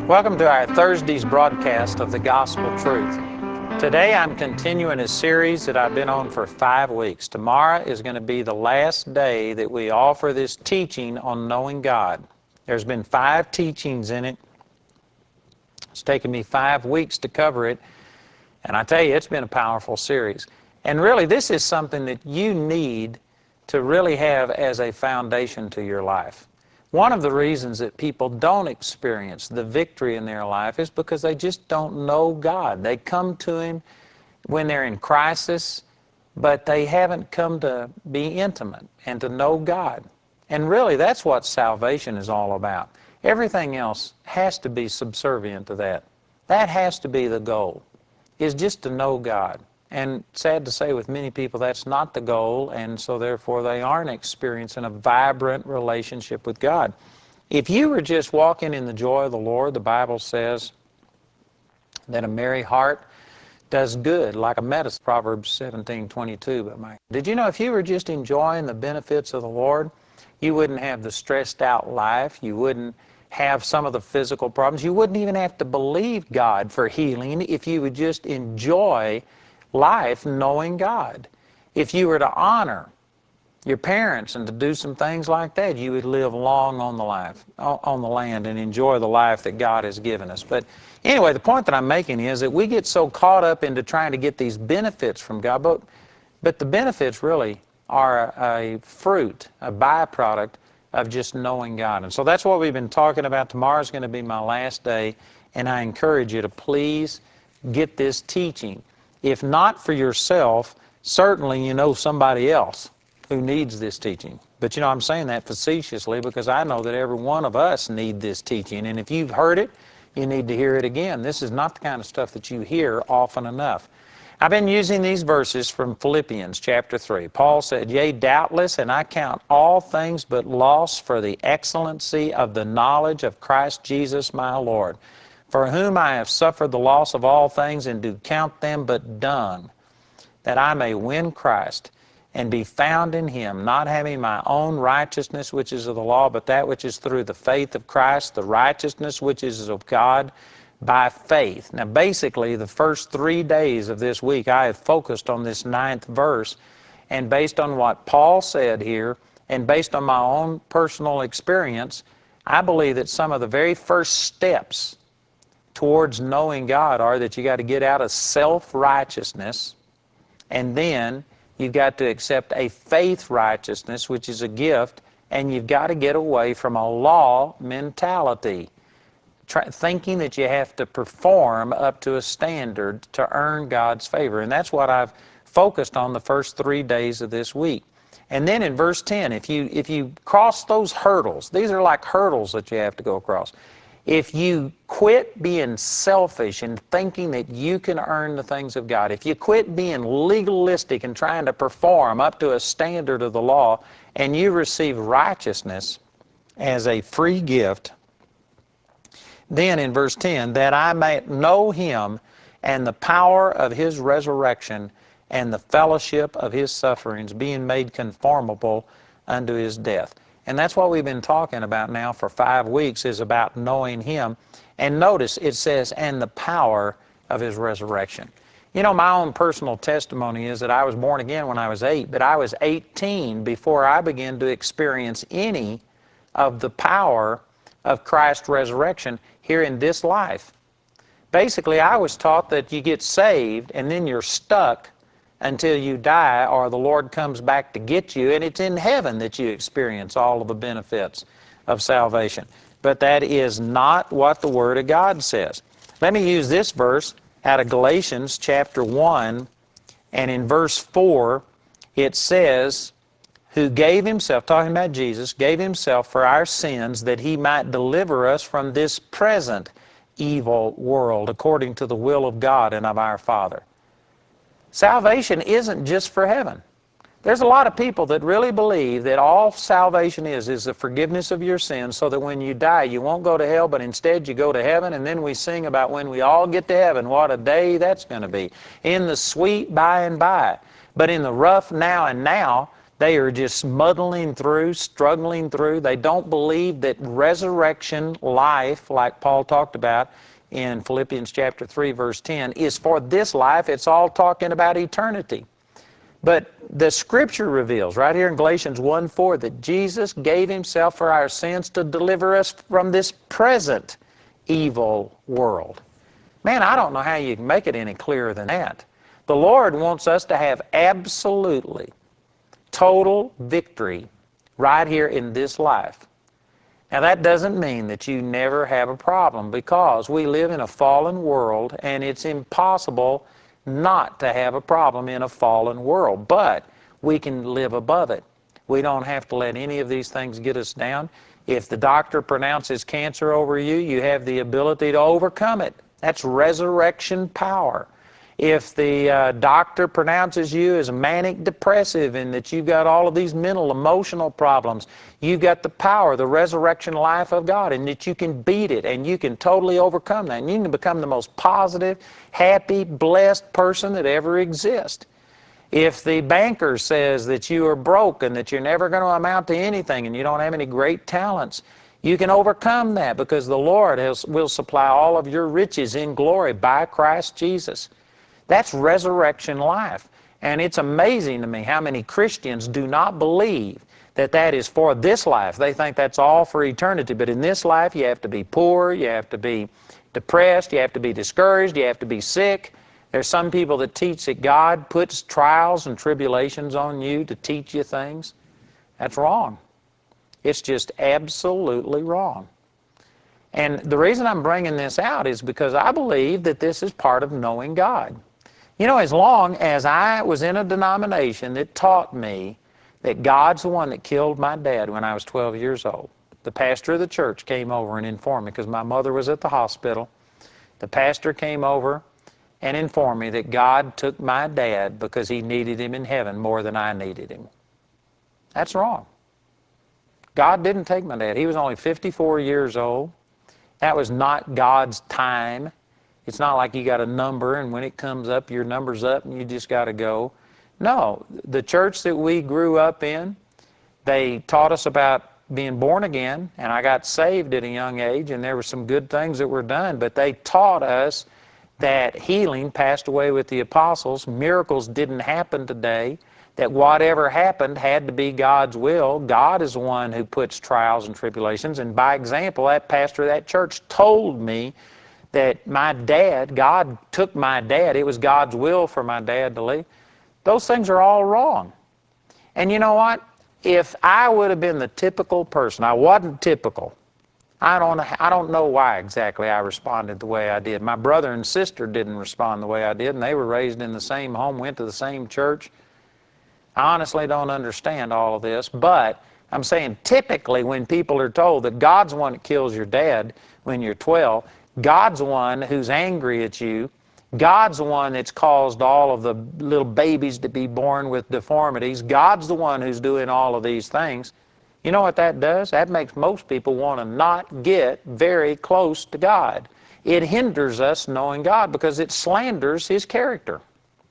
Welcome to our Thursday's broadcast of the Gospel Truth. Today I'm continuing a series that I've been on for 5 weeks. Tomorrow is going to be the last day that we offer this teaching on knowing God. There's been 5 teachings in it. It's taken me 5 weeks to cover it, and I tell you, it's been a powerful series. And really, this is something that you need to really have as a foundation to your life. One of the reasons that people don't experience the victory in their life is because they just don't know God. They come to Him when they're in crisis, but they haven't come to be intimate and to know God. And really, that's what salvation is all about. Everything else has to be subservient to that. That has to be the goal, is just to know God. And sad to say, with many people, that's not the goal, and so therefore they aren't experiencing a vibrant relationship with God. If you were just walking in the joy of the Lord, the Bible says that a merry heart does good, like a medicine, Proverbs 17:22. But did you know if you were just enjoying the benefits of the Lord, you wouldn't have the stressed out life, you wouldn't have some of the physical problems, you wouldn't even have to believe God for healing if you would just enjoy life knowing God. If you were to honor your parents and to do some things like that, you would live long on the land and enjoy the life that God has given us. But anyway, the point that I'm making is that we get so caught up into trying to get these benefits from God, but the benefits really are a fruit, a byproduct of just knowing God. And so that's what we've been talking about. Tomorrow's going to be my last day, and I encourage you to please get this teaching. If not for yourself, certainly you know somebody else who needs this teaching. But you know, I'm saying that facetiously because I know that every one of us need this teaching. And if you've heard it, you need to hear it again. This is not the kind of stuff that you hear often enough. I've been using these verses from Philippians chapter 3. Paul said, "Yea, doubtless, and I count all things but loss for the excellency of the knowledge of Christ Jesus my Lord, for whom I have suffered the loss of all things, and do count them but dung, that I may win Christ, and be found in Him, not having my own righteousness which is of the law, but that which is through the faith of Christ, the righteousness which is of God by faith." Now basically, the first 3 days of this week, I have focused on this 9th verse, and based on what Paul said here, and based on my own personal experience, I believe that some of the very first steps towards knowing God are that you got to get out of self-righteousness, and then you've got to accept a faith righteousness, which is a gift, and you've got to get away from a law mentality, thinking that you have to perform up to a standard to earn God's favor. And that's what I've focused on the first 3 days of this week. And then in verse 10, if you cross those hurdles, these are like hurdles that you have to go across. If you quit being selfish and thinking that you can earn the things of God, if you quit being legalistic and trying to perform up to a standard of the law, and you receive righteousness as a free gift, then in verse 10, that I may know Him and the power of His resurrection and the fellowship of His sufferings, being made conformable unto His death. And that's what we've been talking about now for 5 weeks, is about knowing Him. And notice it says, and the power of His resurrection. You know, my own personal testimony is that I was born again when I was 8, but I was 18 before I began to experience any of the power of Christ's resurrection here in this life. Basically, I was taught that you get saved and then you're stuck until you die, or the Lord comes back to get you, and it's in heaven that you experience all of the benefits of salvation. But that is not what the Word of God says. Let me use this verse out of Galatians chapter 1, and in verse 4 it says, "Who gave Himself," talking about Jesus, "gave Himself for our sins, that He might deliver us from this present evil world, according to the will of God and of our Father." Salvation isn't just for heaven. There's a lot of people that really believe that all salvation is the forgiveness of your sins, so that when you die you won't go to hell, but instead you go to heaven. And then we sing about when we all get to heaven, what a day that's going to be. In the sweet by and by. But in the rough now and now, They are just muddling through, struggling through. They don't believe that resurrection life, like Paul talked about in Philippians chapter 3, verse 10, is for this life. It's all talking about eternity. But the Scripture reveals right here in Galatians 1:4 that Jesus gave Himself for our sins to deliver us from this present evil world. Man, I don't know how you can make it any clearer than that. The Lord wants us to have absolutely total victory right here in this life. Now, that doesn't mean that you never have a problem, because we live in a fallen world and it's impossible not to have a problem in a fallen world. But we can live above it. We don't have to let any of these things get us down. If the doctor pronounces cancer over you, you have the ability to overcome it. That's resurrection power. If the doctor pronounces you as manic depressive and that you've got all of these mental, emotional problems, you've got the power, the resurrection life of God, and that you can beat it and you can totally overcome that. And you can become the most positive, happy, blessed person that ever exists. If the banker says that you are broke and that you're never going to amount to anything and you don't have any great talents, you can overcome that, because the Lord will supply all of your riches in glory by Christ Jesus. That's resurrection life. And it's amazing to me how many Christians do not believe that that is for this life. They think that's all for eternity. But in this life, you have to be poor, you have to be depressed, you have to be discouraged, you have to be sick. There's some people that teach that God puts trials and tribulations on you to teach you things. That's wrong. It's just absolutely wrong. And the reason I'm bringing this out is because I believe that this is part of knowing God. You know, as long as I was in a denomination that taught me that God's the one that killed my dad when I was 12 years old, the pastor of the church came over and informed me, because my mother was at the hospital. The pastor came over and informed me that God took my dad because He needed him in heaven more than I needed him. That's wrong. God didn't take my dad. He was only 54 years old. That was not God's time. It's not like you got a number and when it comes up, your number's up and you just got to go. No, the church that we grew up in, they taught us about being born again, and I got saved at a young age, and there were some good things that were done, but they taught us that healing passed away with the apostles, miracles didn't happen today, that whatever happened had to be God's will. God is the one who puts trials and tribulations, and by example, that pastor of that church told me that my dad, God took my dad, it was God's will for my dad to leave. Those things are all wrong. And you know what? If I would have been the typical person, I wasn't typical. I don't know why exactly I responded the way I did. My brother and sister didn't respond the way I did, and they were raised in the same home, went to the same church. I honestly don't understand all of this, but I'm saying typically when people are told that God's the one that kills your dad when you're 12, God's the one who's angry at you, God's the one that's caused all of the little babies to be born with deformities, God's the one who's doing all of these things, you know what that does? That makes most people want to not get very close to God. It hinders us knowing God because it slanders His character.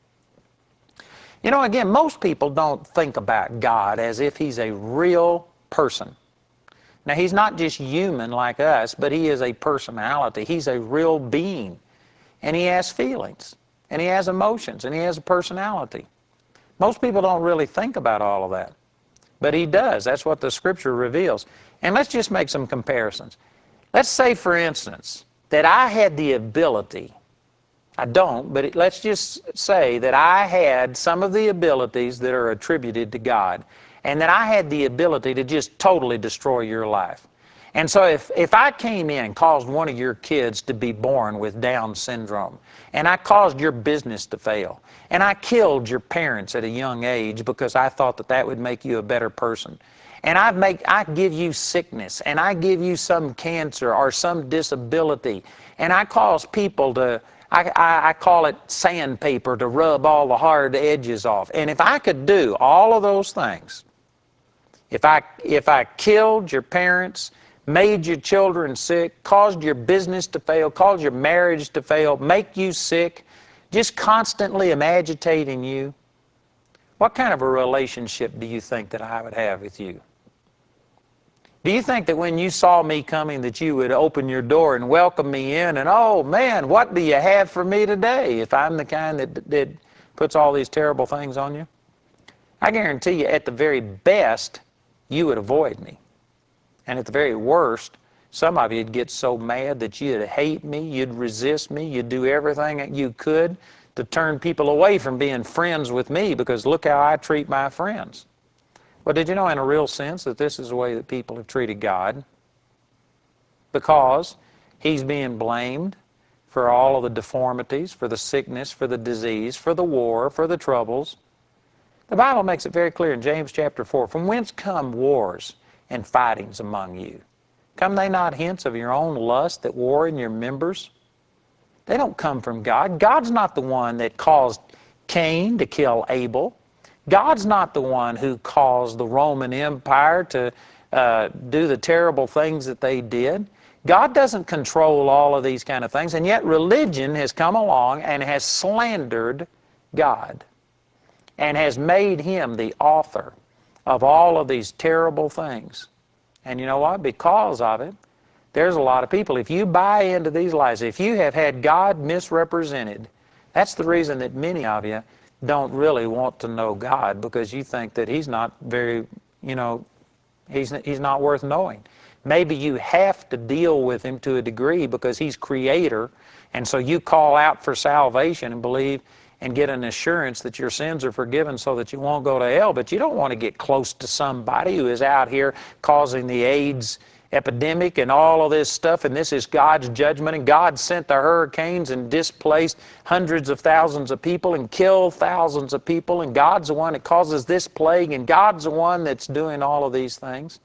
You know, again, most people don't think about God as if He's a real person. Now, He's not just human like us, but He is a personality. He's a real being. And He has feelings, and He has emotions, and He has a personality. Most people don't really think about all of that. But He does. That's what the Scripture reveals. And let's just make some comparisons. Let's say, for instance, that I had the ability, I don't, but let's just say that I had some of the abilities that are attributed to God, and that I had the ability to just totally destroy your life. And so if I came in and caused one of your kids to be born with Down syndrome, and I caused your business to fail, and I killed your parents at a young age because I thought that that would make you a better person, and I give you sickness, and I give you some cancer or some disability, and I cause people to, I call it sandpaper, to rub all the hard edges off. And if I could do all of those things, if I killed your parents, made your children sick, caused your business to fail, caused your marriage to fail, make you sick, just constantly agitating you, what kind of a relationship do you think that I would have with you? Do you think that when you saw me coming that you would open your door and welcome me in and, oh man, what do you have for me today, if I'm the kind that puts all these terrible things on you? I guarantee you, at the very best, you would avoid me. And at the very worst, some of you'd get so mad that you'd hate me, you'd resist me, you'd do everything that you could to turn people away from being friends with me, because look how I treat my friends. Well, did you know in a real sense that this is the way that people have treated God? Because He's being blamed for all of the deformities, for the sickness, for the disease, for the war, for the troubles. The Bible makes it very clear in James chapter 4, from whence come wars and fightings among you? Come they not hence of your own lust that war in your members? They don't come from God. God's not the one that caused Cain to kill Abel. God's not the one who caused the Roman Empire to do the terrible things that they did. God doesn't control all of these kind of things, and yet religion has come along and has slandered God and has made Him the author of all of these terrible things. And you know what? Because of it, there's a lot of people, if you buy into these lies, if you have had God misrepresented, that's the reason that many of you don't really want to know God, because you think that He's not very, He's not worth knowing. Maybe you have to deal with Him to a degree because He's Creator, and so you call out for salvation and believe and get an assurance that your sins are forgiven so that you won't go to hell, but you don't want to get close to somebody who is out here causing the AIDS epidemic and all of this stuff, and this is God's judgment, and God sent the hurricanes and displaced hundreds of thousands of people and killed thousands of people, and God's the one that causes this plague, and God's the one that's doing all of these things.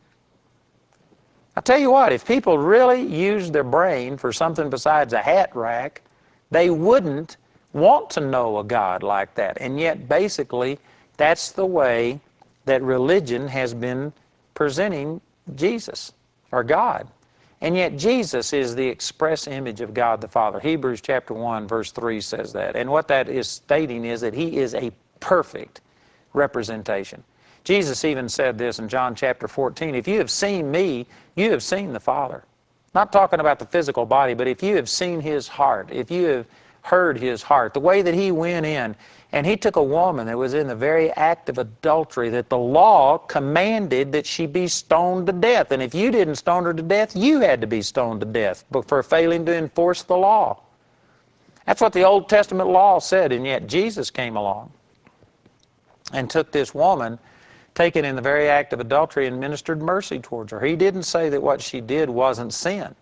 I tell you what, if people really used their brain for something besides a hat rack, they wouldn't want to know a God like that. And yet, basically, that's the way that religion has been presenting Jesus, or God. And yet Jesus is the express image of God the Father. Hebrews chapter 1 verse 3 says that. And what that is stating is that He is a perfect representation. Jesus even said this in John chapter 14, if you have seen me, you have seen the Father. Not talking about the physical body, but if you have seen His heart, if you have heard His heart, the way that He went in and He took a woman that was in the very act of adultery that the law commanded that she be stoned to death. And if you didn't stone her to death, you had to be stoned to death for failing to enforce the law. That's what the Old Testament law said, and yet Jesus came along and took this woman taken in the very act of adultery and ministered mercy towards her. He didn't say that what she did wasn't sin.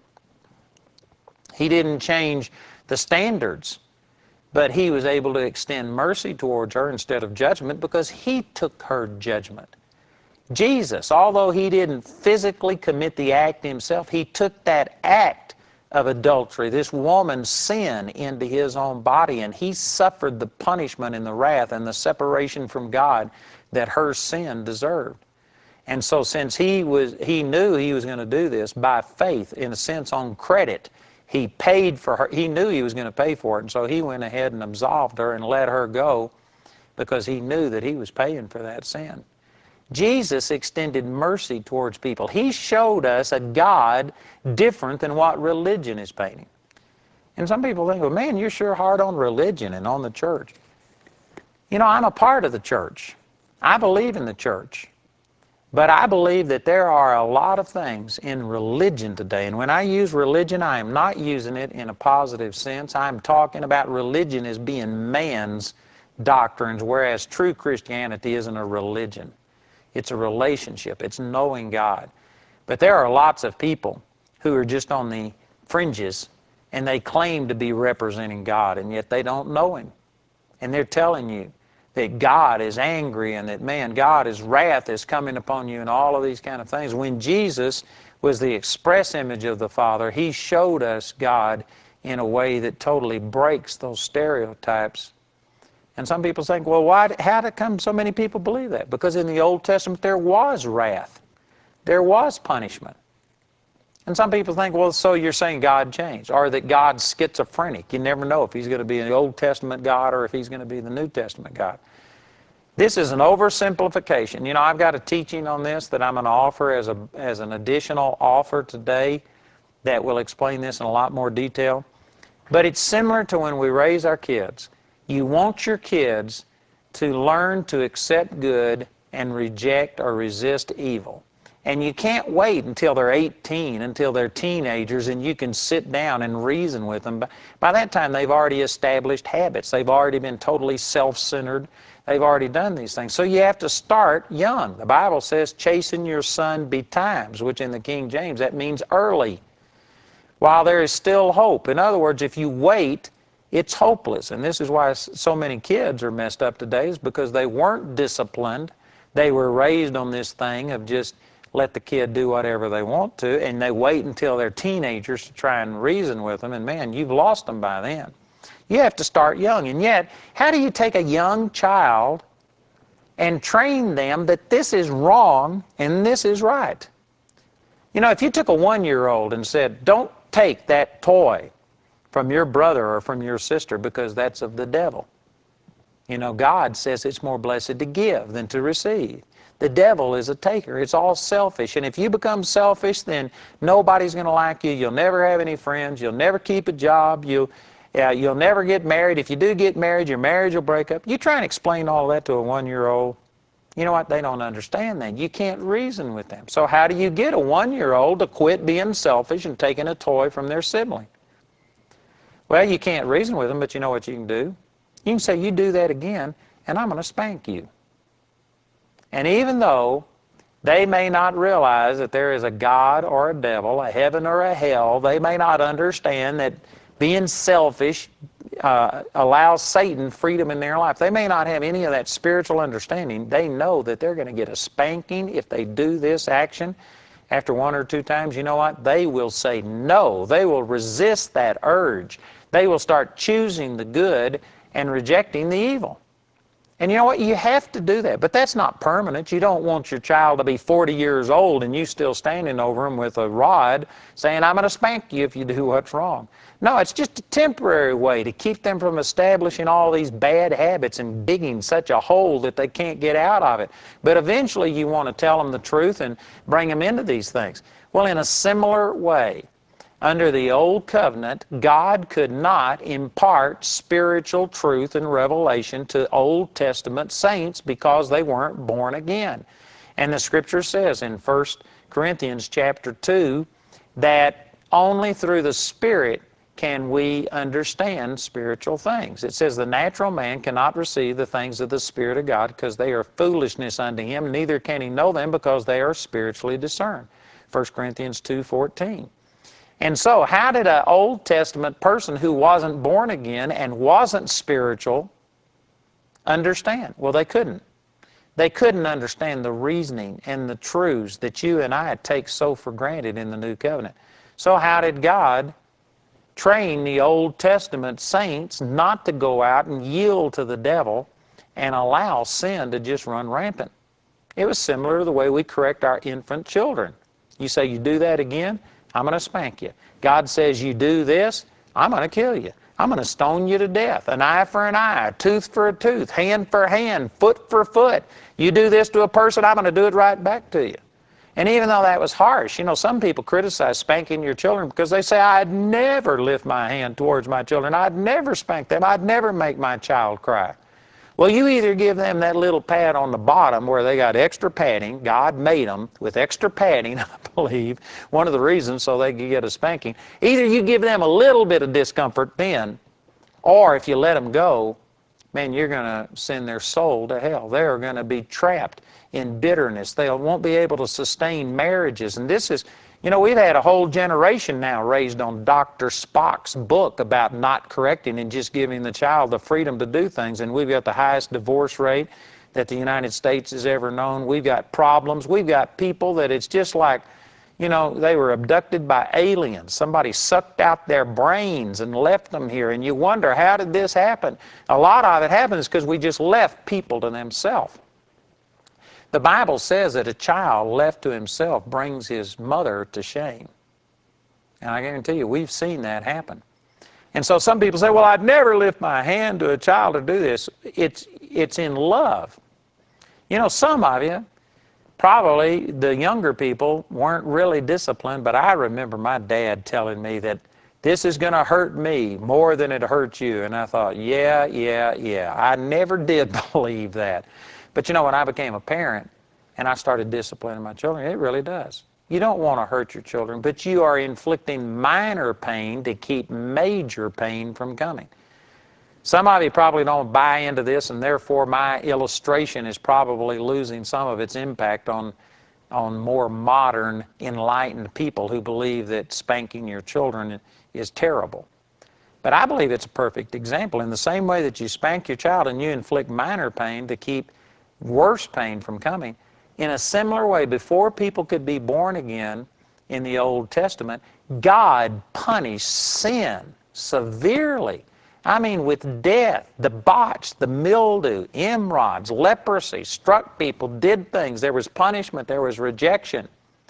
He didn't change the standards, but He was able to extend mercy towards her instead of judgment because He took her judgment. Jesus, although He didn't physically commit the act Himself, He took that act of adultery, this woman's sin, into His own body, and He suffered the punishment and the wrath and the separation from God that her sin deserved. And so since He knew He was going to do this by faith, in a sense on credit, He paid for her. He knew He was going to pay for it, and so He went ahead and absolved her and let her go because He knew that He was paying for that sin. Jesus extended mercy towards people. He showed us a God different than what religion is painting. And some people think, well, man, you're sure hard on religion and on the church. You know, I'm a part of the church. I believe in the church. But I believe that there are a lot of things in religion today. And when I use religion, I am not using it in a positive sense. I'm talking about religion as being man's doctrines, whereas true Christianity isn't a religion. It's a relationship. It's knowing God. But there are lots of people who are just on the fringes, and they claim to be representing God, and yet they don't know Him. And they're telling you that God is angry and that, man, God's wrath is coming upon you and all of these kind of things. When Jesus was the express image of the Father, He showed us God in a way that totally breaks those stereotypes. And some people think, well, how did come so many people believe that? Because in the Old Testament there was wrath. There was punishment. And some people think, well, so you're saying God changed, or that God's schizophrenic. You never know if He's going to be the Old Testament God or if He's going to be the New Testament God. This is an oversimplification. You know, I've got a teaching on this that I'm going to offer as an additional offer today that will explain this in a lot more detail. But it's similar to when we raise our kids. You want your kids to learn to accept good and reject or resist evil. And you can't wait until they're 18, until they're teenagers, and you can sit down and reason with them. By that time, they've already established habits. They've already been totally self-centered. They've already done these things. So you have to start young. The Bible says, chasten your son betimes, which in the King James, that means early, while there is still hope. In other words, if you wait, it's hopeless. And this is why so many kids are messed up today, is because they weren't disciplined. They were raised on this thing of just let the kid do whatever they want to, and they wait until they're teenagers to try and reason with them, and man, you've lost them by then. You have to start young. And yet, how do you take a young child and train them that this is wrong and this is right? You know, if you took a 1-year-old and said, don't take that toy from your brother or from your sister because that's of the devil. You know, God says it's more blessed to give than to receive. The devil is a taker. It's all selfish. And if you become selfish, then nobody's going to like you. You'll never have any friends. You'll never keep a job. You'll never get married. If you do get married, your marriage will break up. You try and explain all that to a 1-year-old. You know what? They don't understand that. You can't reason with them. So how do you get a 1-year-old to quit being selfish and taking a toy from their sibling? Well, you can't reason with them, but you know what you can do? You can say, you do that again, and I'm going to spank you. And even though they may not realize that there is a God or a devil, a heaven or a hell, they may not understand that being selfish allows Satan freedom in their life. They may not have any of that spiritual understanding. They know that they're going to get a spanking if they do this action. After 1 or 2 times, you know what? They will say no. They will resist that urge. They will start choosing the good and rejecting the evil. And you know what? You have to do that. But that's not permanent. You don't want your child to be 40 years old and you still standing over him with a rod saying, I'm going to spank you if you do what's wrong. No, it's just a temporary way to keep them from establishing all these bad habits and digging such a hole that they can't get out of it. But eventually you want to tell them the truth and bring them into these things. Well, in a similar way, under the Old Covenant, God could not impart spiritual truth and revelation to Old Testament saints because they weren't born again. And the Scripture says in 1 Corinthians chapter 2 that only through the Spirit can we understand spiritual things. It says the natural man cannot receive the things of the Spirit of God because they are foolishness unto him, neither can he know them because they are spiritually discerned. 1 Corinthians 2:14. And so, how did an Old Testament person who wasn't born again and wasn't spiritual understand? Well, they couldn't. They couldn't understand the reasoning and the truths that you and I take so for granted in the New Covenant. So how did God train the Old Testament saints not to go out and yield to the devil and allow sin to just run rampant? It was similar to the way we correct our infant children. You say, you do that again, I'm going to spank you. God says, you do this, I'm going to kill you. I'm going to stone you to death. An eye for an eye, a tooth for a tooth, hand for hand, foot for foot. You do this to a person, I'm going to do it right back to you. And even though that was harsh, you know, some people criticize spanking your children because they say, I'd never lift my hand towards my children. I'd never spank them. I'd never make my child cry. Well, you either give them that little pad on the bottom where they got extra padding. God made them with extra padding, I believe, one of the reasons so they could get a spanking. Either you give them a little bit of discomfort then, or if you let them go, man, you're going to send their soul to hell. They're going to be trapped in bitterness. They won't be able to sustain marriages. And this is, you know, we've had a whole generation now raised on Dr. Spock's book about not correcting and just giving the child the freedom to do things. And we've got the highest divorce rate that the United States has ever known. We've got problems. We've got people that it's just like, you know, they were abducted by aliens. Somebody sucked out their brains and left them here. And you wonder, how did this happen? A lot of it happens because we just left people to themselves. The Bible says that a child left to himself brings his mother to shame. And I guarantee you, we've seen that happen. And so some people say, well, I'd never lift my hand to a child to do this. It's in love. You know, some of you, probably the younger people, weren't really disciplined, but I remember my dad telling me that this is going to hurt me more than it hurts you. And I thought, yeah. I never did believe that. But you know, when I became a parent and I started disciplining my children, it really does. You don't want to hurt your children, but you are inflicting minor pain to keep major pain from coming. Some of you probably don't buy into this, and therefore my illustration is probably losing some of its impact on more modern, enlightened people who believe that spanking your children is terrible. But I believe it's a perfect example. In the same way that you spank your child and you inflict minor pain to keep worse pain from coming, in a similar way, before people could be born again in the Old Testament, God punished sin severely. I mean, with death, the botch, the mildew, emerods, leprosy, struck people, did things. There was punishment, there was rejection.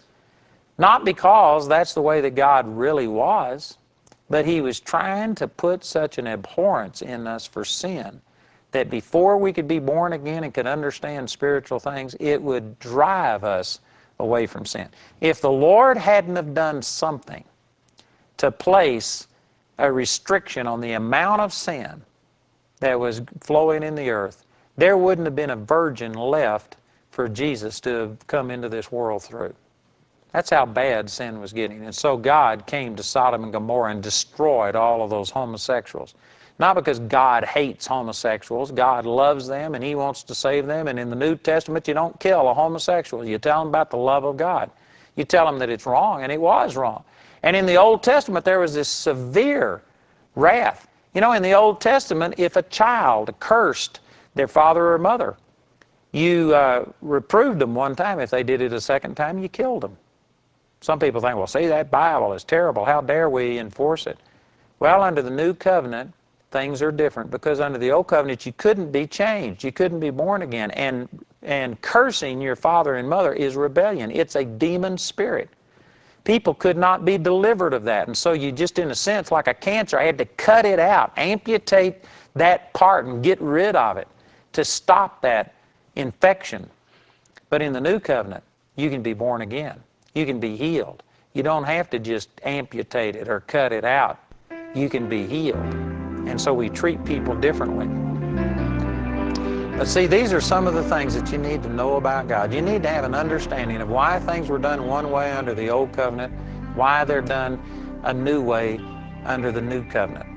Not because that's the way that God really was, but He was trying to put such an abhorrence in us for sin that before we could be born again and could understand spiritual things, it would drive us away from sin. If the Lord hadn't have done something to place a restriction on the amount of sin that was flowing in the earth, there wouldn't have been a virgin left for Jesus to have come into this world through. That's how bad sin was getting. And so God came to Sodom and Gomorrah and destroyed all of those homosexuals. Not because God hates homosexuals. God loves them and He wants to save them. And in the New Testament, you don't kill a homosexual. You tell them about the love of God. You tell them that it's wrong, and it was wrong. And in the Old Testament, there was this severe wrath. You know, in the Old Testament, if a child cursed their father or mother, you reproved them one time. If they did it a second time, you killed them. Some people think, well, see, that Bible is terrible. How dare we enforce it? Well, under the New Covenant, things are different, because under the Old Covenant, you couldn't be changed. You couldn't be born again. And cursing your father and mother is rebellion. It's a demon spirit. People could not be delivered of that. And so you just, in a sense, like a cancer, I had to cut it out, amputate that part and get rid of it to stop that infection. But in the New Covenant, you can be born again. You can be healed. You don't have to just amputate it or cut it out. You can be healed. And so we treat people differently. But see, these are some of the things that you need to know about God. You need to have an understanding of why things were done one way under the Old Covenant, why they're done a new way under the New Covenant.